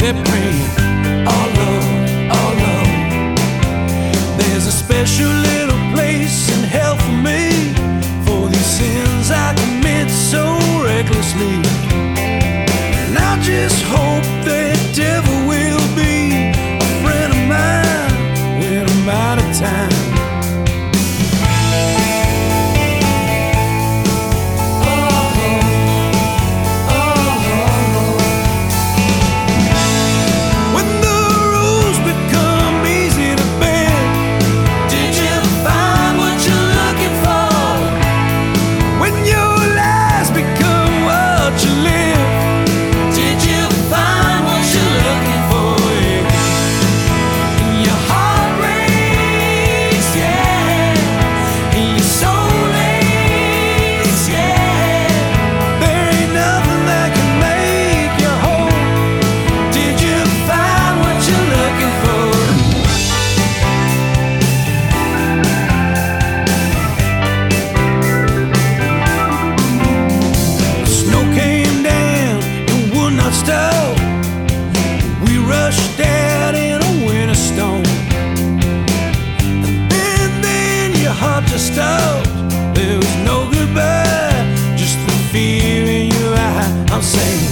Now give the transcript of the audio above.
they're praying, our love, our love. There's a special little place in hell for me, for these sins I commit so recklessly. And I just hope that devil will be a friend of mine when I'm out of time. We rushed out in a winter storm, and then your heart just stopped. There was no goodbye, just the fear in your eye. I'm saying